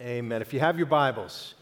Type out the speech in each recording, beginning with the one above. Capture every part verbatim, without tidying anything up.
Amen. If you have your Bibles,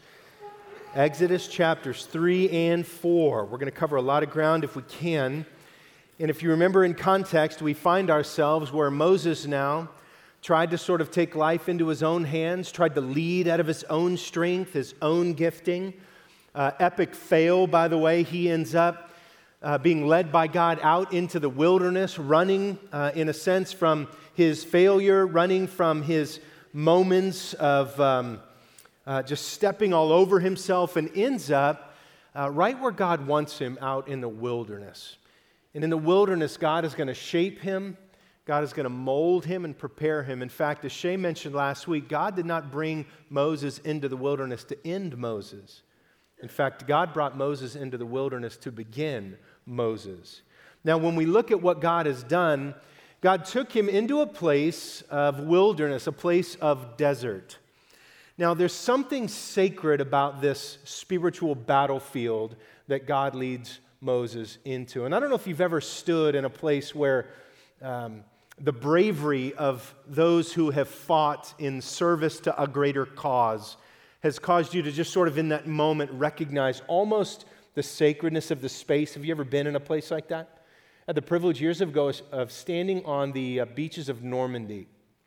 Exodus chapters three and four. We're going to cover a lot of ground if we can. And if you remember in context, we find ourselves where Moses now tried to sort of take life into his own hands, tried to lead out of his own strength, his own gifting. Uh, epic fail, by the way. He ends up uh, being led by God out into the wilderness, running, uh, in a sense, from his failure, running from his moments of um, uh, just stepping all over himself, and ends up uh, right where God wants him, out in the wilderness. And in the wilderness, God is going to shape him. God is going to mold him and prepare him. In fact, as Shay mentioned last week, God did not bring Moses into the wilderness to end Moses. In fact, God brought Moses into the wilderness to begin Moses. Now, when we look at what God has done, God took him into a place of wilderness, a place of desert. Now, there's something sacred about this spiritual battlefield that God leads Moses into. And I don't know if you've ever stood in a place where um, the bravery of those who have fought in service to a greater cause has caused you to just sort of in that moment recognize almost the sacredness of the space. Have you ever been in a place like that? I had the privilege years ago of standing on the uh, beaches of Normandy,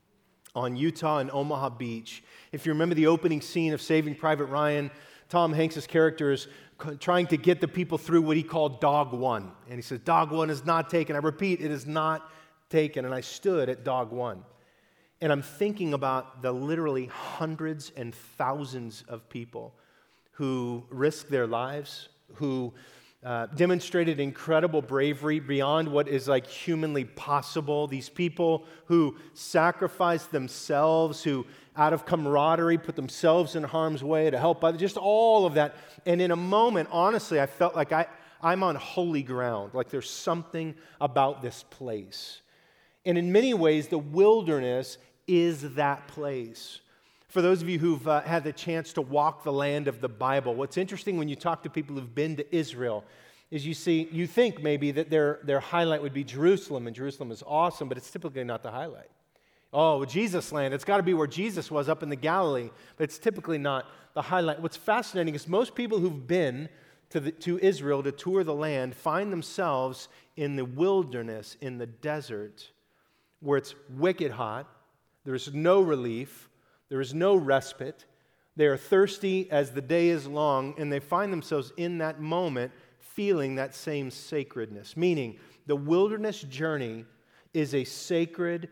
on Utah and Omaha Beach. If you remember the opening scene of Saving Private Ryan, Tom Hanks' character is trying to get the people through what he called Dog One. And he says, Dog One is not taken. I repeat, it is not taken. And I stood at Dog One. And I'm thinking about the literally hundreds and thousands of people who risked their lives, who Uh, demonstrated incredible bravery beyond what is like humanly possible. These people who sacrificed themselves, who out of camaraderie put themselves in harm's way to help others, just all of that. And in a moment, honestly, I felt like I, I'm on holy ground, like there's something about this place. And in many ways, the wilderness is that place. For those of you who've uh, had the chance to walk the land of the Bible, what's interesting when you talk to people who've been to Israel is you see, you think maybe that their, their highlight would be Jerusalem, and Jerusalem is awesome, but it's typically not the highlight. Oh, Jesus land, it's got to be where Jesus was up in the Galilee, but it's typically not the highlight. What's fascinating is most people who've been to, the, to Israel to tour the land find themselves in the wilderness, in the desert, where it's wicked hot, there's no relief, there is no respite. They are thirsty as the day is long, and they find themselves in that moment feeling that same sacredness. Meaning, the wilderness journey is a sacred,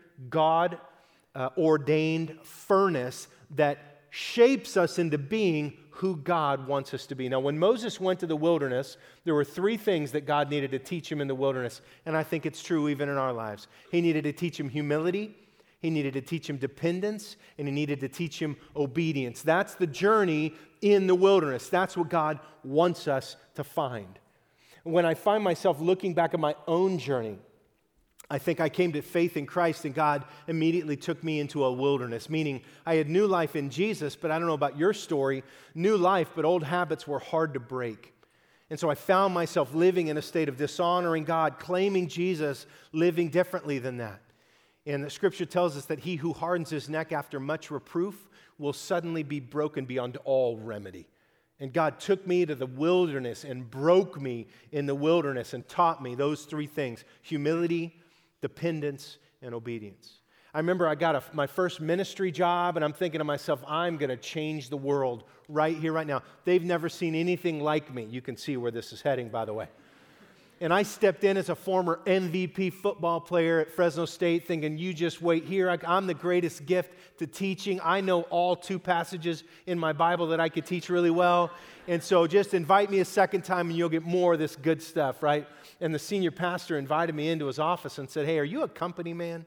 God-ordained uh, furnace that shapes us into being who God wants us to be. Now, when Moses went to the wilderness, there were three things that God needed to teach him in the wilderness, and I think it's true even in our lives. He needed to teach him humility, he needed to teach him dependence, and he needed to teach him obedience. That's the journey in the wilderness. That's what God wants us to find. When I find myself looking back at my own journey, I think I came to faith in Christ, and God immediately took me into a wilderness, meaning I had new life in Jesus, but I don't know about your story, new life, but old habits were hard to break. And so I found myself living in a state of dishonoring God, claiming Jesus, living differently than that. And the Scripture tells us that he who hardens his neck after much reproof will suddenly be broken beyond all remedy. And God took me to the wilderness and broke me in the wilderness and taught me those three things: humility, dependence, and obedience. I remember I got a, my first ministry job, and I'm thinking to myself, I'm going to change the world right here, right now. They've never seen anything like me. You can see where this is heading, by the way. And I stepped in as a former M V P football player at Fresno State thinking, you just wait here. I'm the greatest gift to teaching. I know all two passages in my Bible that I could teach really well. And so just invite me a second time and you'll get more of this good stuff, right? And the senior pastor invited me into his office and said, hey, are you a company man?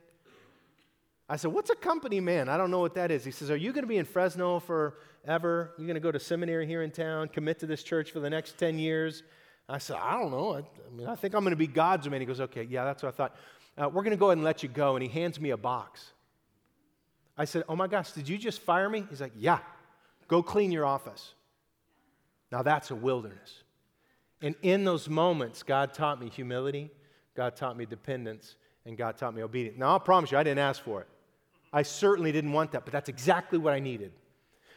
I said, what's a company man? I don't know what that is. He says, are you going to be in Fresno forever? You're going to go to seminary here in town, commit to this church for the next ten years? I said, I don't know. I, I mean, I think I'm going to be God's man. He goes, okay, yeah, that's what I thought. Uh, we're going to go ahead and let you go. And he hands me a box. I said, oh my gosh, did you just fire me? He's like, yeah, go clean your office. Now that's a wilderness. And in those moments, God taught me humility, God taught me dependence, and God taught me obedience. Now, I'll promise you, I didn't ask for it. I certainly didn't want that, but that's exactly what I needed.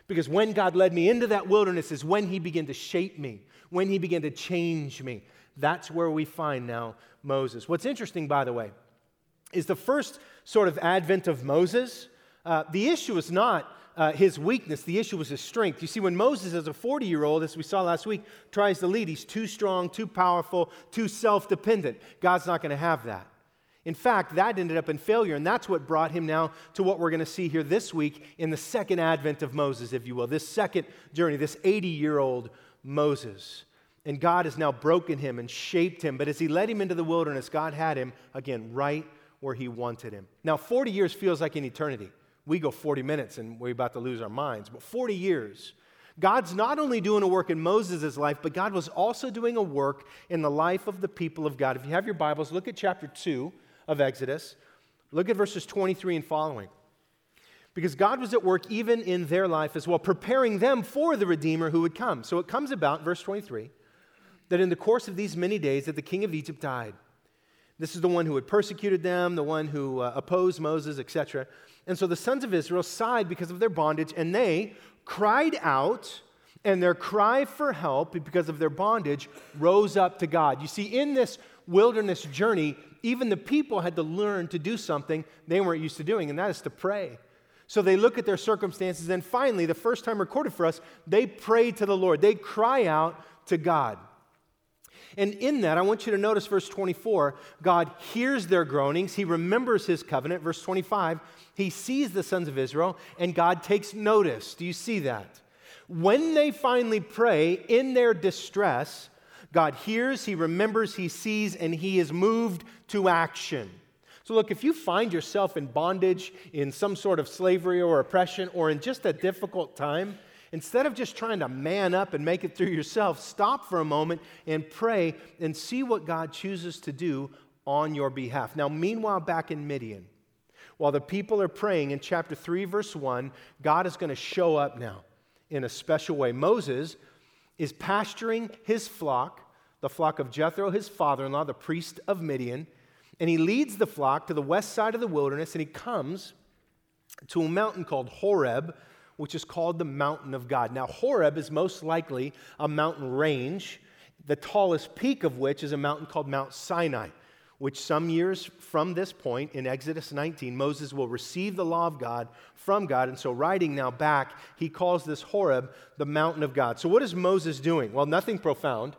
Because when God led me into that wilderness is when he began to shape me, when he began to change me. That's where we find now Moses. What's interesting, by the way, is the first sort of advent of Moses, uh, the issue is not uh, his weakness, the issue was his strength. You see, when Moses, as a forty-year-old, as we saw last week, tries to lead, he's too strong, too powerful, too self-dependent. God's not going to have that. In fact, that ended up in failure, and that's what brought him now to what we're going to see here this week in the second advent of Moses, if you will, this second journey, this eighty-year-old Moses. And God has now broken him and shaped him, but as he led him into the wilderness, God had him, again, right where he wanted him. Now, forty years feels like an eternity. We go forty minutes and we're about to lose our minds, but forty years. God's not only doing a work in Moses' life, but God was also doing a work in the life of the people of God. If you have your Bibles, look at chapter two of Exodus. Look at verses twenty-three and following. Because God was at work even in their life as well, preparing them for the Redeemer who would come. So it comes about, verse twenty-three, that in the course of these many days that the king of Egypt died. This is the one who had persecuted them, the one who uh, opposed Moses, et cetera. And so the sons of Israel sighed because of their bondage, and they cried out, and their cry for help because of their bondage rose up to God. You see, in this wilderness journey, even the people had to learn to do something they weren't used to doing, and that is to pray. So they look at their circumstances, and finally, the first time recorded for us, they pray to the Lord. They cry out to God. And in that, I want you to notice verse twenty-four, God hears their groanings. He remembers his covenant. Verse twenty-five, he sees the sons of Israel, and God takes notice. Do you see that? When they finally pray in their distress, God hears, he remembers, he sees, and he is moved to action. So look, if you find yourself in bondage, in some sort of slavery or oppression, or in just a difficult time, instead of just trying to man up and make it through yourself, stop for a moment and pray and see what God chooses to do on your behalf. Now, meanwhile, back in Midian, while the people are praying in chapter three, verse one, God is going to show up now in a special way. Moses is pasturing his flock, the flock of Jethro, his father-in-law, the priest of Midian, and he leads the flock to the west side of the wilderness, and he comes to a mountain called Horeb, which is called the mountain of God. Now, Horeb is most likely a mountain range, the tallest peak of which is a mountain called Mount Sinai, which some years from this point in Exodus nineteen, Moses will receive the law of God from God. And so writing now back, he calls this Horeb the mountain of God. So what is Moses doing? Well, nothing profound,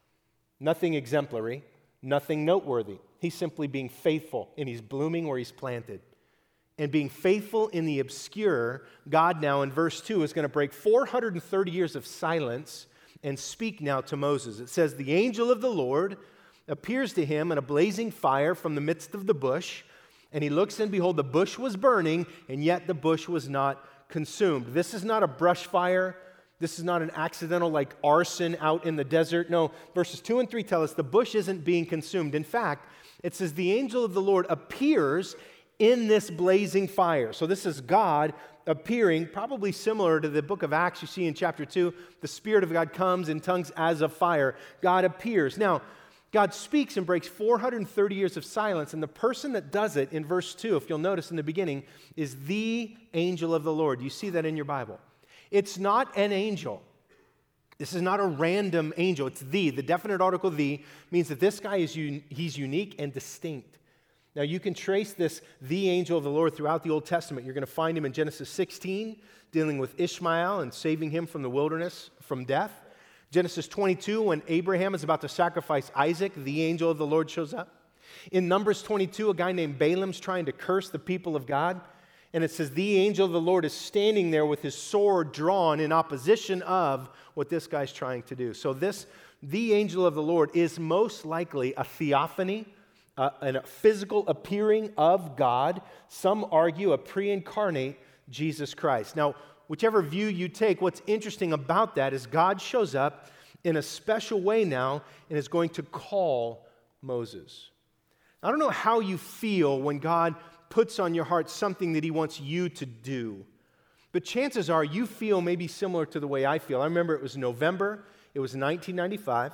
nothing exemplary, nothing noteworthy. He's simply being faithful, and he's blooming where he's planted. And being faithful in the obscure, God now in verse two is going to break four hundred thirty years of silence and speak now to Moses. It says, the angel of the Lord appears to him in a blazing fire from the midst of the bush, and he looks and behold, the bush was burning, and yet the bush was not consumed. This is not a brush fire. This is not an accidental like arson out in the desert. No, verses two and three tell us the bush isn't being consumed. In fact, it says the angel of the Lord appears in this blazing fire. So this is God appearing, probably similar to the book of Acts you see in chapter two. The Spirit of God comes in tongues as of fire. God appears. Now, God speaks and breaks four hundred thirty years of silence, and the person that does it in verse two, if you'll notice in the beginning, is the angel of the Lord. You see that in your Bible. It's not an angel. This is not a random angel. It's the. The definite article the means that this guy is un- he's unique and distinct. Now, you can trace this, the angel of the Lord, throughout the Old Testament. You're going to find him in Genesis sixteen, dealing with Ishmael and saving him from the wilderness, from death. Genesis twenty-two, when Abraham is about to sacrifice Isaac, the angel of the Lord shows up. In Numbers twenty-two, a guy named Balaam's trying to curse the people of God. And it says, the angel of the Lord is standing there with his sword drawn in opposition of what this guy's trying to do. So this, the angel of the Lord, is most likely a theophany, Uh, a physical appearing of God. Some argue a pre-incarnate Jesus Christ. Now, whichever view you take, what's interesting about that is God shows up in a special way now and is going to call Moses. I don't know how you feel when God puts on your heart something that he wants you to do, but chances are you feel maybe similar to the way I feel. I remember it was November, it was nineteen ninety-five.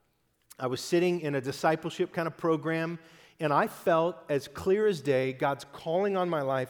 I was sitting in a discipleship kind of program, and I felt as clear as day God's calling on my life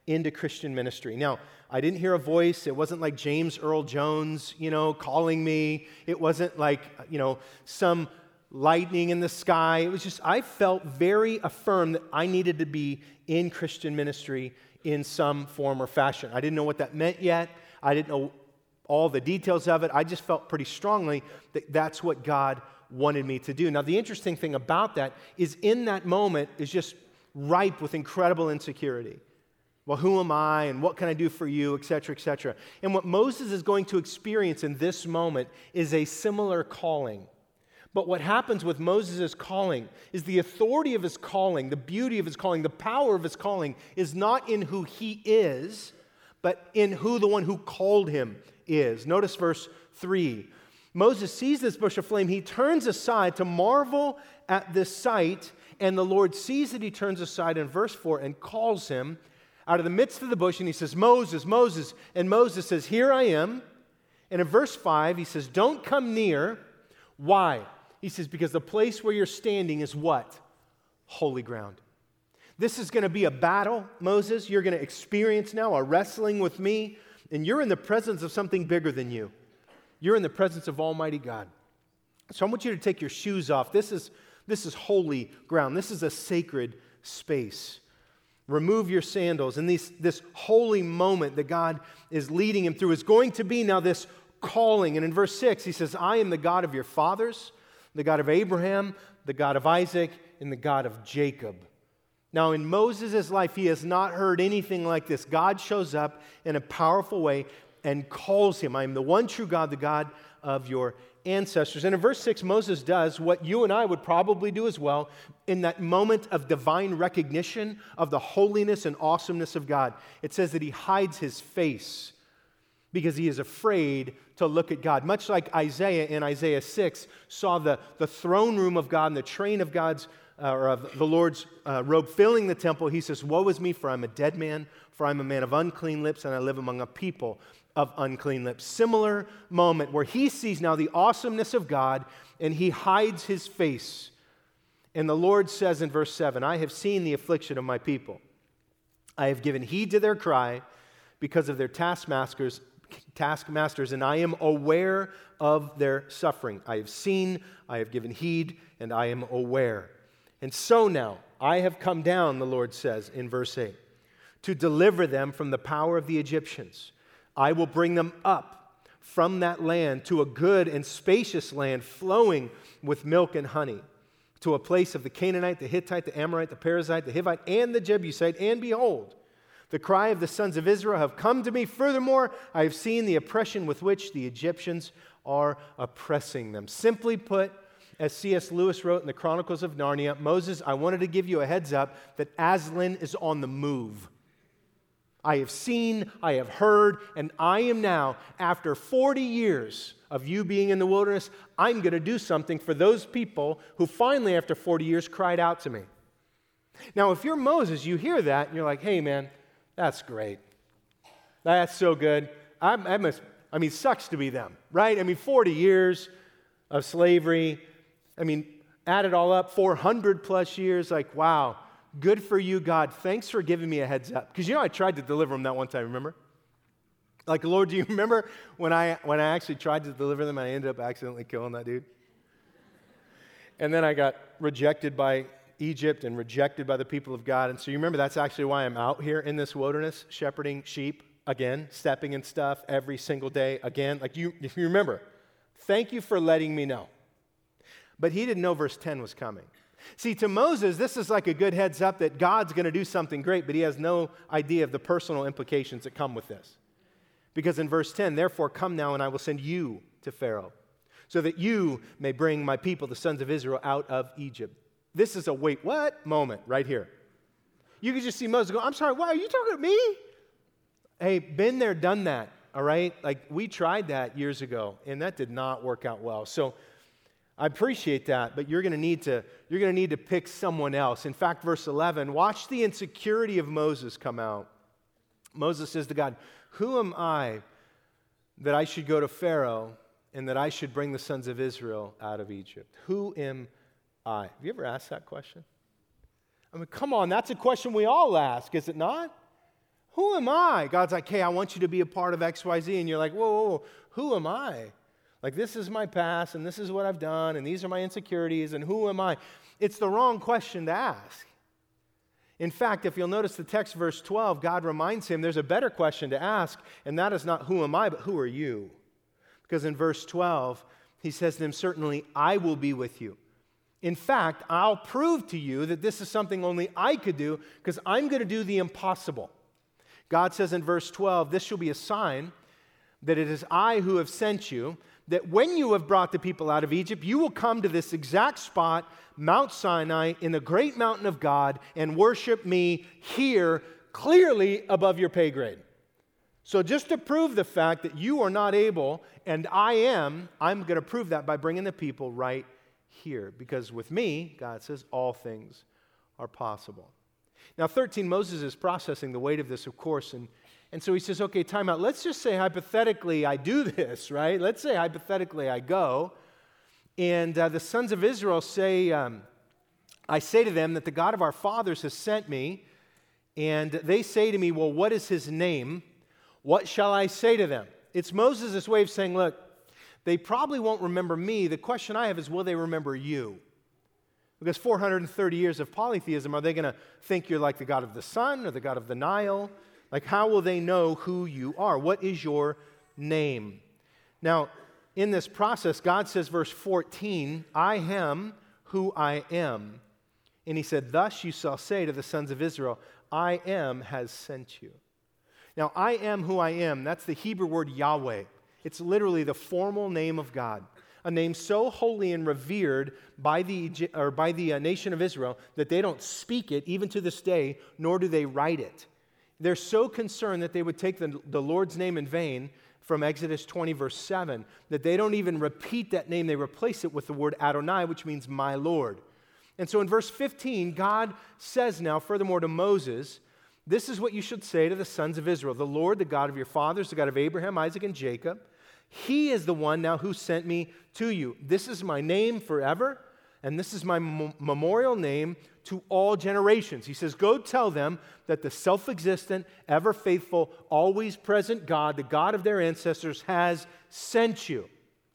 into Christian ministry. Now, I didn't hear a voice. It wasn't like James Earl Jones, you know, calling me. It wasn't like, you know, some lightning in the sky. It was just, I felt very affirmed that I needed to be in Christian ministry in some form or fashion. I didn't know what that meant yet. I didn't know all the details of it. I just felt pretty strongly that that's what God wanted me to do. Now, the interesting thing about that is in that moment is just ripe with incredible insecurity. Well, who am I, and what can I do for you, et cetera, et cetera. And what Moses is going to experience in this moment is a similar calling. But what happens with Moses' calling is the authority of his calling, the beauty of his calling, the power of his calling is not in who he is, but in who the one who called him is. Notice verse three. Moses sees this bush of flame. He turns aside to marvel at this sight, and the Lord sees that he turns aside in verse four and calls him out of the midst of the bush, and he says, Moses, Moses. And Moses says, here I am. And in verse five, he says, don't come near. Why? He says, because the place where you're standing is what? Holy ground. This is going to be a battle, Moses. You're going to experience now a wrestling with me, and you're in the presence of something bigger than you. You're in the presence of Almighty God. So I want you to take your shoes off. This is, this is holy ground. This is a sacred space. Remove your sandals. And these, this holy moment that God is leading him through is going to be now this calling. And in verse six, he says, I am the God of your fathers, the God of Abraham, the God of Isaac, and the God of Jacob. Now, in Moses' life, he has not heard anything like this. God shows up in a powerful way and calls him. I am the one true God, the God of your ancestors. And in verse six, Moses does what you and I would probably do as well in that moment of divine recognition of the holiness and awesomeness of God. It says that he hides his face because he is afraid to look at God. Much like Isaiah in Isaiah six saw the, the throne room of God and the train of God's uh, or of the Lord's uh, robe filling the temple. He says, woe is me, for I'm a dead man, for I'm a man of unclean lips, and I live among a people of unclean lips. Similar moment where he sees now the awesomeness of God and he hides his face. And the Lord says in verse seven, I have seen the affliction of my people. I have given heed to their cry because of their taskmasters, taskmasters, and I am aware of their suffering. I have seen, I have given heed, and I am aware. And so now I have come down, the Lord says in verse eight, to deliver them from the power of the Egyptians. I will bring them up from that land to a good and spacious land flowing with milk and honey, to a place of the Canaanite, the Hittite, the Amorite, the Perizzite, the Hivite, and the Jebusite. And behold, the cry of the sons of Israel have come to me. Furthermore, I have seen the oppression with which the Egyptians are oppressing them. Simply put, as C S Lewis wrote in the Chronicles of Narnia, Moses, I wanted to give you a heads up that Aslan is on the move. I have seen, I have heard, and I am now, after forty years of you being in the wilderness, I'm going to do something for those people who finally, after forty years, cried out to me. Now, if you're Moses, you hear that, and you're like, hey, man, that's great. That's so good. I, I, must, I mean, sucks to be them, right? I mean, forty years of slavery. I mean, add it all up, four hundred plus years, like, wow. Good for you, God. Thanks for giving me a heads up. Because, you know, I tried to deliver them that one time, remember? Like, Lord, do you remember when I when I actually tried to deliver them and I ended up accidentally killing that dude? And then I got rejected by Egypt and rejected by the people of God. And so you remember that's actually why I'm out here in this wilderness shepherding sheep again, stepping in stuff every single day again. Like, you, if you remember, thank you for letting me know. But he didn't know verse ten was coming. See, to Moses, this is like a good heads up that God's going to do something great, but he has no idea of the personal implications that come with this. Because in verse ten, therefore come now and I will send you to Pharaoh, so that you may bring my people, the sons of Israel, out of Egypt. This is a wait, what moment right here. You can just see Moses go, I'm sorry, what, are you talking to me? Hey, been there, done that, all right? Like, we tried that years ago, and that did not work out well. So I appreciate that, but you're going to need to you're going to need to pick someone else. In fact, verse eleven, watch the insecurity of Moses come out. Moses says to God, who am I that I should go to Pharaoh and that I should bring the sons of Israel out of Egypt? Who am I? Have you ever asked that question? I mean, come on, that's a question we all ask, is it not? Who am I? God's like, hey, I want you to be a part of X Y Z. And you're like, whoa, whoa, whoa, who am I? Like, this is my past, and this is what I've done, and these are my insecurities, and who am I? It's the wrong question to ask. In fact, if you'll notice the text, verse twelve, God reminds him there's a better question to ask, and that is not who am I, but who are you? Because in verse twelve, he says to them, certainly I will be with you. In fact, I'll prove to you that this is something only I could do, because I'm going to do the impossible. God says in verse twelve, this shall be a sign that it is I who have sent you, that when you have brought the people out of Egypt, you will come to this exact spot, Mount Sinai, in the great mountain of God, and worship me here, clearly above your pay grade. So just to prove the fact that you are not able, and I am, I'm going to prove that by bringing the people right here. Because with me, God says, all things are possible. Now, thirteen, Moses is processing the weight of this, of course, and, and so he says, okay, time out. Let's just say hypothetically I do this, right? Let's say hypothetically I go, and uh, the sons of Israel say, um, I say to them that the God of our fathers has sent me, and they say to me, well, what is his name? What shall I say to them? It's Moses' way of saying, look, they probably won't remember me. The question I have is, will they remember you? Because four hundred thirty years of polytheism, are they going to think you're like the God of the sun or the God of the Nile? Like, how will they know who you are? What is your name? Now, in this process, God says, verse fourteen, I am who I am. And he said, thus you shall say to the sons of Israel, I am has sent you. Now, I am who I am, that's the Hebrew word Yahweh. It's literally the formal name of God. A name so holy and revered by the, or by the uh, nation of Israel that they don't speak it even to this day, nor do they write it. They're so concerned that they would take the, the Lord's name in vain from Exodus twenty, verse seven, that they don't even repeat that name. They replace it with the word Adonai, which means my Lord. And so in verse fifteen, God says now, furthermore to Moses, this is what you should say to the sons of Israel. The Lord, the God of your fathers, the God of Abraham, Isaac, and Jacob, he is the one now who sent me to you. This is my name forever, and this is my m- memorial name to all generations. He says, go tell them that the self-existent, ever-faithful, always-present God, the God of their ancestors, has sent you.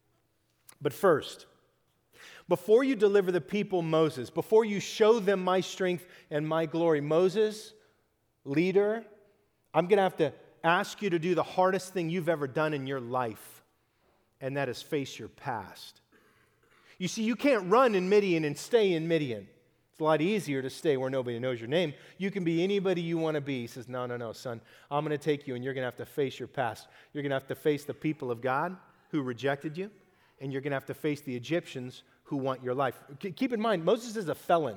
But first, before you deliver the people, Moses, before you show them my strength and my glory, Moses, leader, I'm going to have to ask you to do the hardest thing you've ever done in your life. And that is face your past. You see, you can't run in Midian and stay in Midian. It's a lot easier to stay where nobody knows your name. You can be anybody you want to be. He says, no, no, no, son. I'm going to take you, and you're going to have to face your past. You're going to have to face the people of God who rejected you, and you're going to have to face the Egyptians who want your life. Keep in mind, Moses is a felon.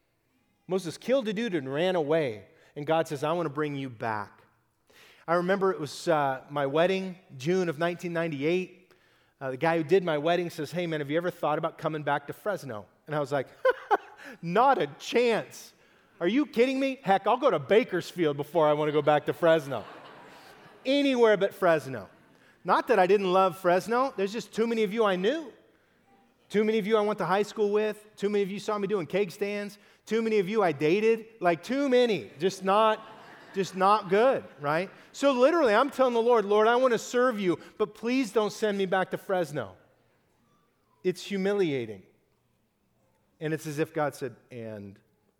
Moses killed a dude and ran away, and God says, I want to bring you back. I remember it was uh, my wedding, June of nineteen ninety-eight. Uh, the guy who did my wedding says, hey, man, have you ever thought about coming back to Fresno? And I was like, not a chance. Are you kidding me? Heck, I'll go to Bakersfield before I want to go back to Fresno. Anywhere but Fresno. Not that I didn't love Fresno. There's just too many of you I knew. Too many of you I went to high school with. Too many of you saw me doing cake stands. Too many of you I dated. Like, too many. Just not... Just not good, right? So literally, I'm telling the Lord, Lord, I want to serve you, but please don't send me back to Fresno. It's humiliating. And it's as if God said, and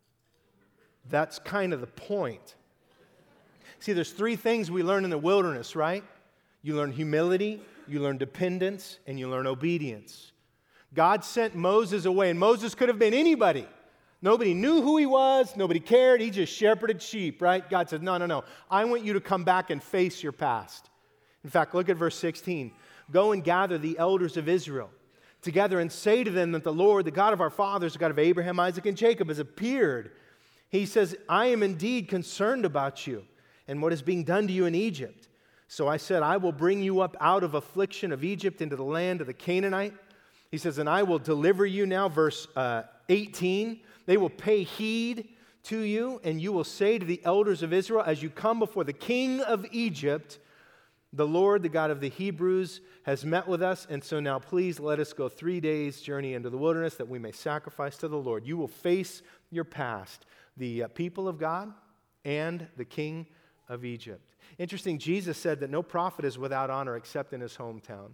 that's kind of the point. See, there's three things we learn in the wilderness, right? You learn humility, you learn dependence, and you learn obedience. God sent Moses away, and Moses could have been anybody. Nobody knew who he was. Nobody cared. He just shepherded sheep, right? God said, no, no, no. I want you to come back and face your past. In fact, look at verse sixteen. Go and gather the elders of Israel together and say to them that the Lord, the God of our fathers, the God of Abraham, Isaac, and Jacob, has appeared. He says, I am indeed concerned about you and what is being done to you in Egypt. So I said, I will bring you up out of affliction of Egypt into the land of the Canaanite. He says, and I will deliver you now, verse uh, eighteen. They will pay heed to you, and you will say to the elders of Israel, as you come before the king of Egypt, the Lord, the God of the Hebrews, has met with us, and so now please let us go three days' journey into the wilderness that we may sacrifice to the Lord. You will face your past, the uh, people of God and the king of Egypt. Interesting, Jesus said that no prophet is without honor except in his hometown.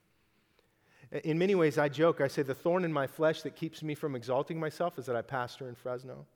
In many ways, I joke, I say the thorn in my flesh that keeps me from exalting myself is that I pastor in Fresno.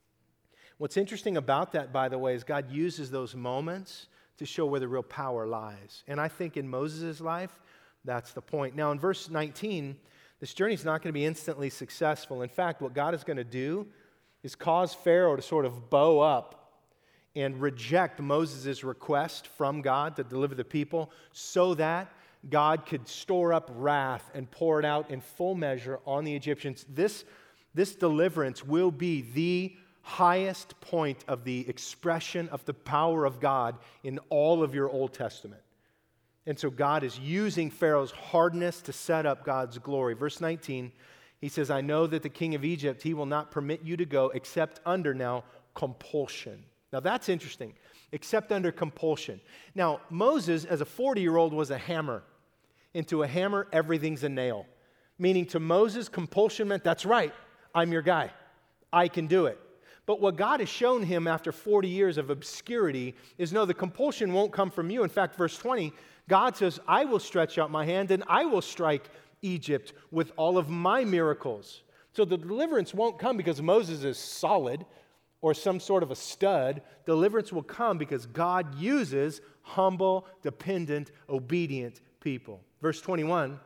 What's interesting about that, by the way, is God uses those moments to show where the real power lies. And I think in Moses' life, that's the point. Now, in verse nineteen, this journey is not going to be instantly successful. In fact, what God is going to do is cause Pharaoh to sort of bow up and reject Moses' request from God to deliver the people so that God could store up wrath and pour it out in full measure on the Egyptians. This, this deliverance will be the highest point of the expression of the power of God in all of your Old Testament. And so God is using Pharaoh's hardness to set up God's glory. Verse nineteen, he says, I know that the king of Egypt, he will not permit you to go except under now compulsion. Now that's interesting, except under compulsion. Now Moses, as a forty-year-old, was a hammer. And to a hammer, everything's a nail. Meaning to Moses, compulsion meant, that's right, I'm your guy. I can do it. But what God has shown him after forty years of obscurity is, no, the compulsion won't come from you. In fact, verse twenty, God says, I will stretch out my hand and I will strike Egypt with all of my miracles. So the deliverance won't come because Moses is solid or some sort of a stud. Deliverance will come because God uses humble, dependent, obedient people. Verse twenty-one,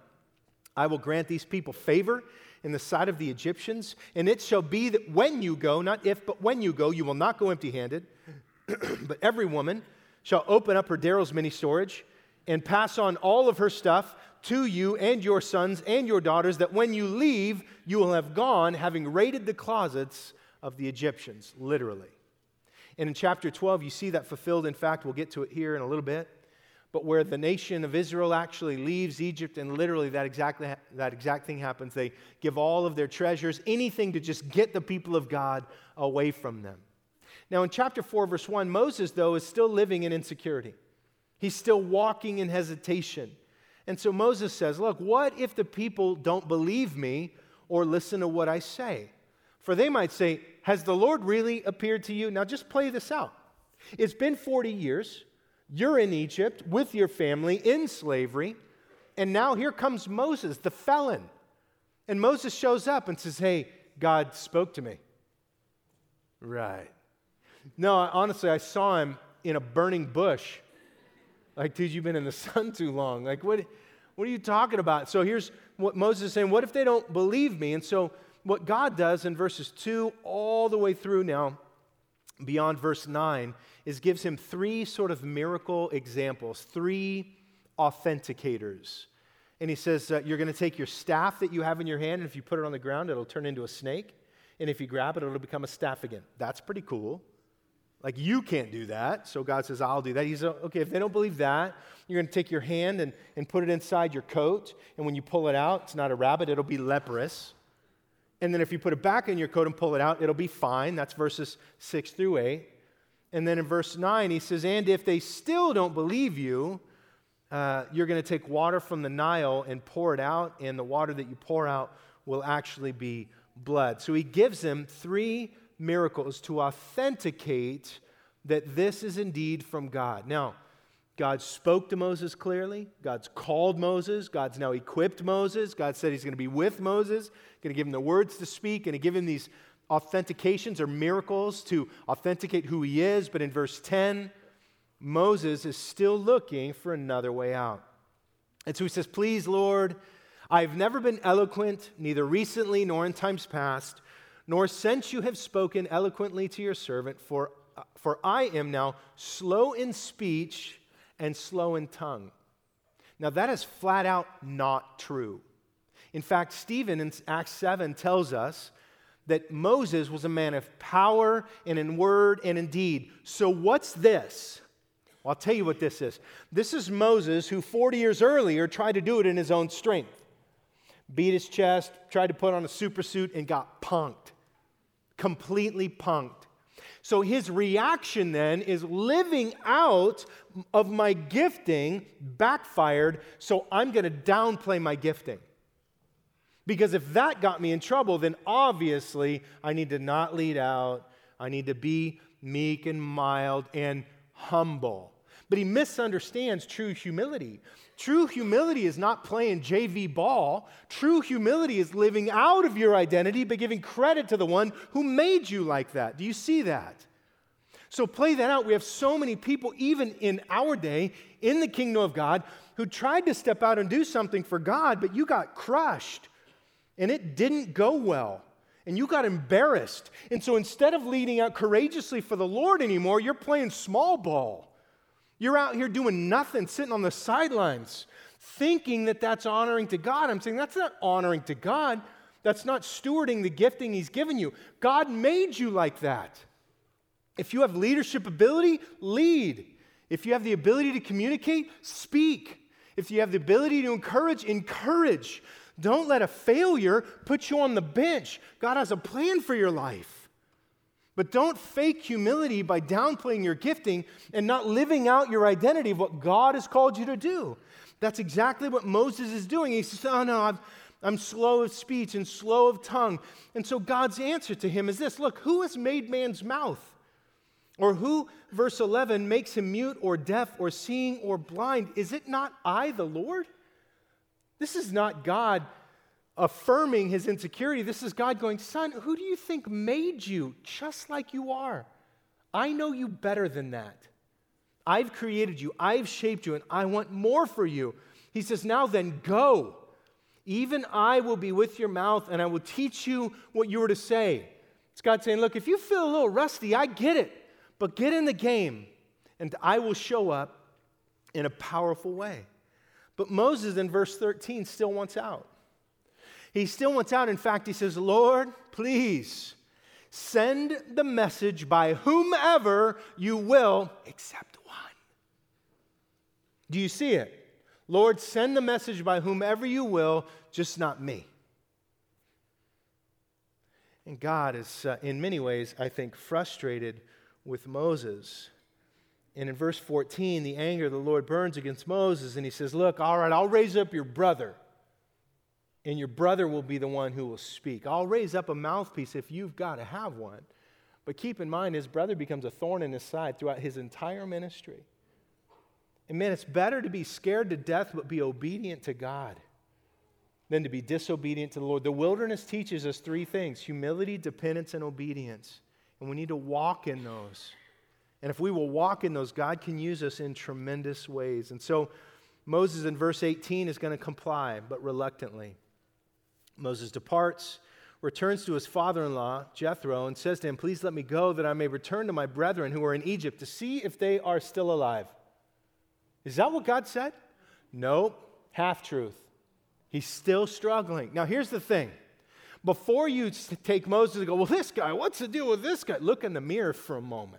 I will grant these people favor in the sight of the Egyptians, and it shall be that when you go, not if, but when you go, you will not go empty-handed, but every woman shall open up her darrow's many storage and pass on all of her stuff to you and your sons and your daughters, that when you leave, you will have gone, having raided the closets of the Egyptians, literally. And in chapter twelve, you see that fulfilled. In fact, we'll get to it here in a little bit. But where the nation of Israel actually leaves Egypt, and literally that exactly that exact thing happens. They give all of their treasures, anything to just get the people of God away from them. Now in chapter four, verse one, Moses, though, is still living in insecurity. He's still walking in hesitation. And so Moses says, look, what if the people don't believe me or listen to what I say? For they might say, has the Lord really appeared to you? Now just play this out. It's been forty years. You're in Egypt with your family in slavery. And now here comes Moses, the felon. And Moses shows up and says, hey, God spoke to me. Right. No, honestly, I saw him in a burning bush. Like, dude, you've been in the sun too long. Like, what, what are you talking about? So here's what Moses is saying. What if they don't believe me? And so what God does in verses two all the way through now, beyond verse nine, is gives him three sort of miracle examples, three authenticators. And he says, uh, you're going to take your staff that you have in your hand, and if you put it on the ground, it'll turn into a snake. And if you grab it, it'll become a staff again. That's pretty cool. Like, you can't do that. So God says, I'll do that. He says, okay, if they don't believe that, you're going to take your hand and, and put it inside your coat. And when you pull it out, it's not a rabbit, it'll be leprous. And then if you put it back in your coat and pull it out, it'll be fine. That's verses six through eight. And then in verse nine, he says, and if they still don't believe you, uh, you're going to take water from the Nile and pour it out, and the water that you pour out will actually be blood. So he gives them three miracles to authenticate that this is indeed from God. Now, God spoke to Moses clearly. God's called Moses. God's now equipped Moses. God said he's going to be with Moses, going to give him the words to speak, and to give him these authentications or miracles to authenticate who he is. But in verse ten, Moses is still looking for another way out. And so he says, please, Lord, I've never been eloquent, neither recently nor in times past, nor since you have spoken eloquently to your servant, for, for I am now slow in speech and slow in tongue. Now that is flat out not true. In fact, Stephen in Acts seven tells us that Moses was a man of power and in word and in deed. So what's this? Well, I'll tell you what this is. This is Moses who forty years earlier tried to do it in his own strength. Beat his chest, tried to put on a super suit, and got punked. Completely punked. So his reaction then is living out of my gifting backfired, so I'm going to downplay my gifting. Because if that got me in trouble, then obviously I need to not lead out. I need to be meek and mild and humble. But he misunderstands true humility. True humility is not playing J V ball. True humility is living out of your identity but giving credit to the one who made you like that. Do you see that? So play that out. We have so many people, even in our day, in the kingdom of God, who tried to step out and do something for God, but you got crushed, and it didn't go well, and you got embarrassed. And so instead of leading out courageously for the Lord anymore, you're playing small ball. You're out here doing nothing, sitting on the sidelines, thinking that that's honoring to God. I'm saying that's not honoring to God. That's not stewarding the gifting He's given you. God made you like that. If you have leadership ability, lead. If you have the ability to communicate, speak. If you have the ability to encourage, encourage. Don't let a failure put you on the bench. God has a plan for your life. But don't fake humility by downplaying your gifting and not living out your identity of what God has called you to do. That's exactly what Moses is doing. He says, oh no, I've, I'm slow of speech and slow of tongue. And so God's answer to him is this: look, who has made man's mouth? Or who, verse eleven, makes him mute or deaf or seeing or blind? Is it not I, the Lord? This is not God affirming his insecurity. This is God going, son, who do you think made you just like you are? I know you better than that. I've created you. I've shaped you, and I want more for you. He says, now then, go. Even I will be with your mouth, and I will teach you what you are to say. It's God saying, look, if you feel a little rusty, I get it, but get in the game, and I will show up in a powerful way. But Moses in verse thirteen still wants out. He still wants out. In fact, he says, Lord, please send the message by whomever you will, except one. Do you see it? Lord, send the message by whomever you will, just not me. And God is, uh, in many ways, I think, frustrated with Moses. And in verse fourteen, the anger of the Lord burns against Moses, and he says, look, all right, I'll raise up your brother, and your brother will be the one who will speak. I'll raise up a mouthpiece if you've got to have one. But keep in mind, his brother becomes a thorn in his side throughout his entire ministry. And man, it's better to be scared to death but be obedient to God than to be disobedient to the Lord. The wilderness teaches us three things: humility, dependence, and obedience. And we need to walk in those. And if we will walk in those, God can use us in tremendous ways. And so Moses in verse eighteen is going to comply, but reluctantly. Moses departs, returns to his father-in-law, Jethro, and says to him, please let me go that I may return to my brethren who are in Egypt to see if they are still alive. Is that what God said? No, half-truth. He's still struggling. Now, here's the thing. Before you take Moses and go, well, this guy, what's the deal with this guy? Look in the mirror for a moment.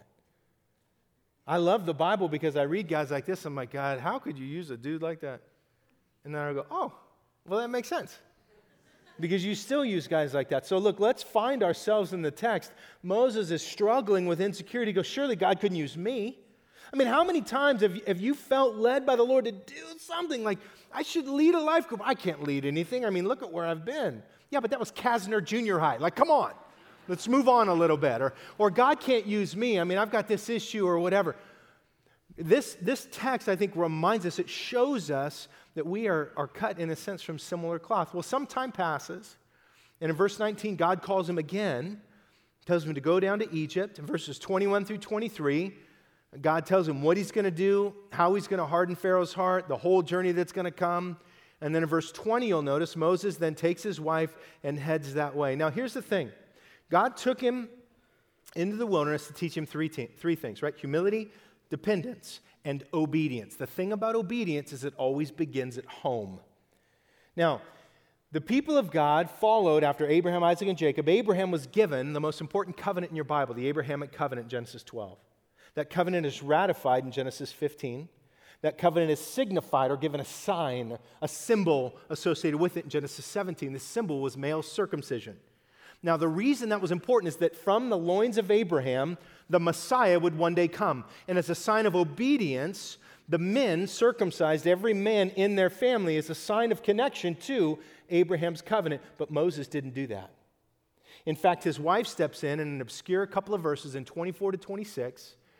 I love the Bible because I read guys like this. I'm like, God, how could you use a dude like that? And then I go, oh, well, that makes sense. Because you still use guys like that. So look, let's find ourselves in the text. Moses is struggling with insecurity. He goes, surely God couldn't use me. I mean, how many times have you, have you felt led by the Lord to do something like, I should lead a life group? I can't lead anything. I mean, look at where I've been. Yeah, but that was Kasner Junior High. Like, come on. Let's move on a little bit. Or, or God can't use me. I mean, I've got this issue or whatever. This, this text, I think, reminds us, it shows us that we are, are cut, in a sense, from similar cloth. Well, some time passes, and in verse nineteen, God calls him again, tells him to go down to Egypt. In verses twenty-one through twenty-three, God tells him what he's going to do, how he's going to harden Pharaoh's heart, the whole journey that's going to come. And then in verse twenty, you'll notice, Moses then takes his wife and heads that way. Now, here's the thing. God took him into the wilderness to teach him three, te- three things, right? Humility, dependence, and obedience. The thing about obedience is it always begins at home. Now, the people of God followed after Abraham, Isaac, and Jacob. Abraham was given the most important covenant in your Bible, the Abrahamic covenant, Genesis twelve. That covenant is ratified in Genesis fifteen. That covenant is signified or given a sign, a symbol associated with it in Genesis seventeen. The symbol was male circumcision. Now, the reason that was important is that from the loins of Abraham, the Messiah would one day come. And as a sign of obedience, the men circumcised every man in their family as a sign of connection to Abraham's covenant. But Moses didn't do that. In fact, his wife steps in in an obscure couple of verses in twenty-four to twenty-six,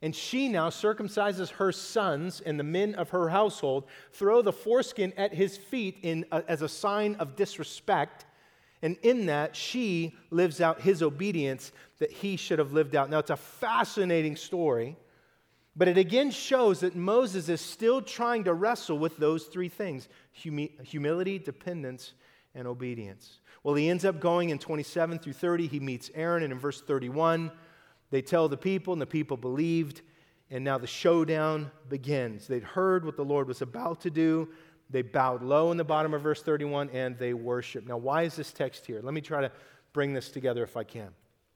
And she now circumcises her sons and the men of her household, throw the foreskin at his feet in a, as a sign of disrespect. And in that, she lives out his obedience that he should have lived out. Now, it's a fascinating story, but it again shows that Moses is still trying to wrestle with those three things: humi- humility, dependence, and obedience. Well, he ends up going in twenty-seven through thirty. He meets Aaron, and in verse thirty-one, they tell the people, and the people believed, and now the showdown begins. They'd heard what the Lord was about to do. They bowed low in the bottom of verse thirty-one, and they worshiped. Now, why is this text here? Let me try to bring this together if I can.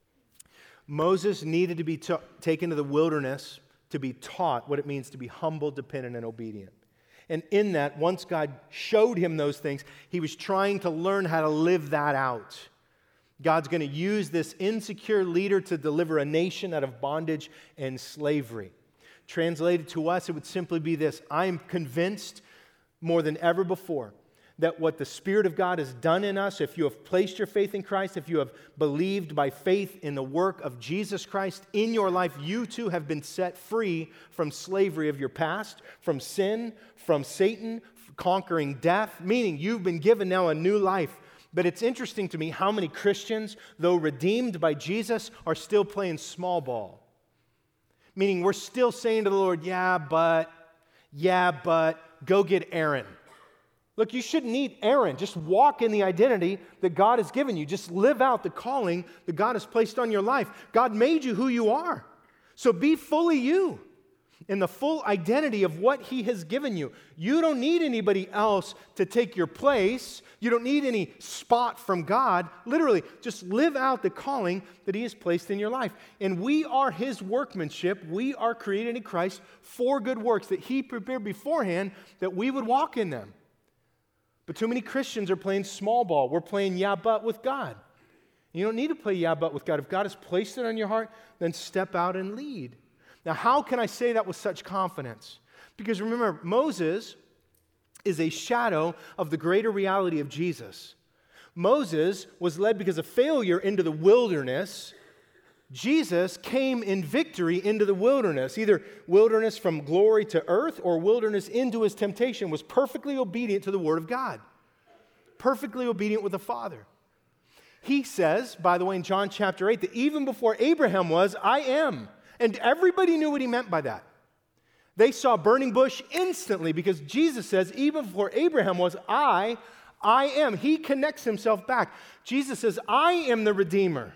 Moses needed to be t- taken to the wilderness to be taught what it means to be humble, dependent, and obedient. And in that, once God showed him those things, he was trying to learn how to live that out. God's going to use this insecure leader to deliver a nation out of bondage and slavery. Translated to us, it would simply be this: I am convinced more than ever before that what the Spirit of God has done in us, if you have placed your faith in Christ, if you have believed by faith in the work of Jesus Christ in your life, you too have been set free from slavery of your past, from sin, from Satan, conquering death, meaning you've been given now a new life. But it's interesting to me how many Christians, though redeemed by Jesus, are still playing small ball. Meaning we're still saying to the Lord, yeah, but, yeah, but, go get Aaron. Look, you shouldn't need Aaron. Just walk in the identity that God has given you. Just live out the calling that God has placed on your life. God made you who you are. So be fully you in the full identity of what He has given you. You don't need anybody else to take your place. You don't need any spot from God. Literally, just live out the calling that He has placed in your life. And we are His workmanship. We are created in Christ for good works that He prepared beforehand that we would walk in them. But too many Christians are playing small ball. We're playing yeah, but with God. You don't need to play yeah, but with God. If God has placed it on your heart, then step out and lead. Now, how can I say that with such confidence? Because remember, Moses is a shadow of the greater reality of Jesus. Moses was led because of failure into the wilderness. Jesus came in victory into the wilderness, either wilderness from glory to earth or wilderness into his temptation, was perfectly obedient to the Word of God, perfectly obedient with the Father. He says, by the way, in John chapter eight, that even before Abraham was, I am. And everybody knew what he meant by that. They saw a burning bush instantly because Jesus says, even before Abraham was, I, I am. He connects himself back. Jesus says, I am the Redeemer.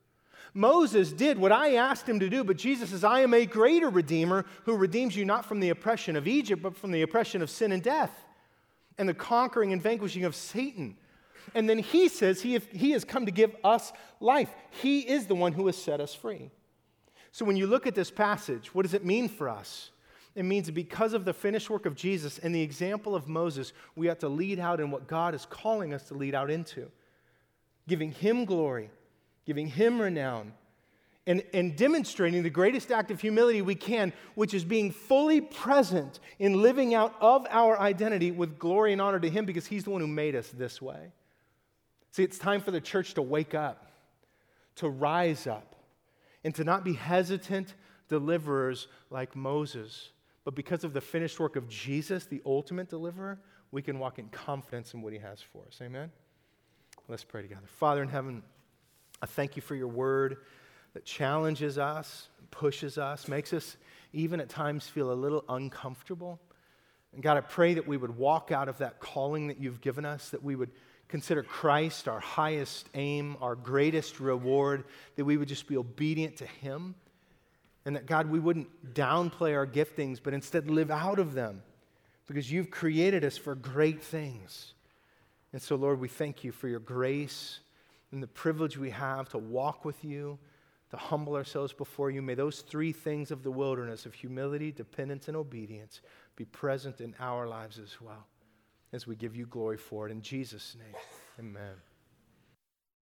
Moses did what I asked him to do, but Jesus says, I am a greater Redeemer who redeems you not from the oppression of Egypt, but from the oppression of sin and death and the conquering and vanquishing of Satan. And then he says he, he has come to give us life. He is the one who has set us free. So when you look at this passage, what does it mean for us? It means that because of the finished work of Jesus and the example of Moses, we have to lead out in what God is calling us to lead out into, giving Him glory, giving Him renown, and, and demonstrating the greatest act of humility we can, which is being fully present in living out of our identity with glory and honor to Him because He's the one who made us this way. See, it's time for the church to wake up, to rise up, and to not be hesitant deliverers like Moses. But because of the finished work of Jesus, the ultimate deliverer, we can walk in confidence in what He has for us. Amen? Let's pray together. Father in heaven, I thank You for Your word that challenges us, pushes us, makes us even at times feel a little uncomfortable. And God, I pray that we would walk out of that calling that You've given us, that we would consider Christ our highest aim, our greatest reward, that we would just be obedient to Him, and that, God, we wouldn't downplay our giftings, but instead live out of them, because You've created us for great things. And so, Lord, we thank You for Your grace and the privilege we have to walk with You, to humble ourselves before You. May those three things of the wilderness of humility, dependence, and obedience be present in our lives as well, as we give You glory for it. In Jesus' name, amen.